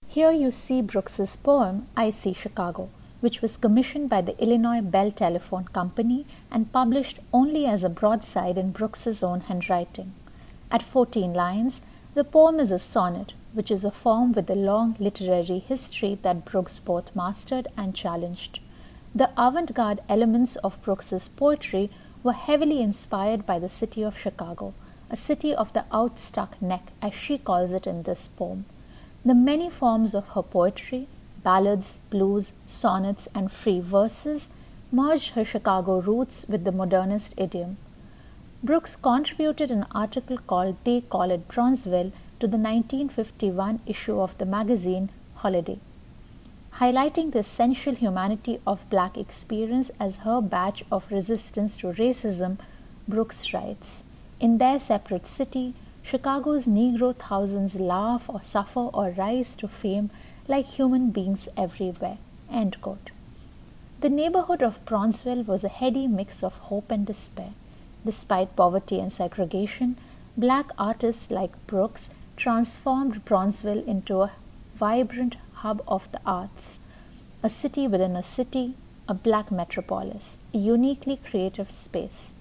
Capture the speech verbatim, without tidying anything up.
Here you see Brooks's poem, I See Chicago, which was commissioned by the Illinois Bell Telephone Company and published only as a broadside in Brooks's own handwriting. At fourteen lines, the poem is a sonnet, which is a form with a long literary history that Brooks both mastered and challenged. The avant-garde elements of Brooks's poetry were heavily inspired by the city of Chicago, a city of the outstuck neck, as she calls it in this poem. The many forms of her poetry, ballads, blues, sonnets, and free verses, merged her Chicago roots with the modernist idiom. Brooks contributed an article called They Call It Bronzeville to the nineteen fifty-one issue of the magazine Holiday, highlighting the essential humanity of black experience as her badge of resistance to racism. Brooks writes, "In their separate city, Chicago's Negro thousands laugh or suffer or rise to fame like human beings everywhere." End quote. The neighborhood of Bronzeville was a heady mix of hope and despair. Despite poverty and segregation, black artists like Brooks transformed Bronzeville into a vibrant hub of the arts, a city within a city, a black metropolis, a uniquely creative space.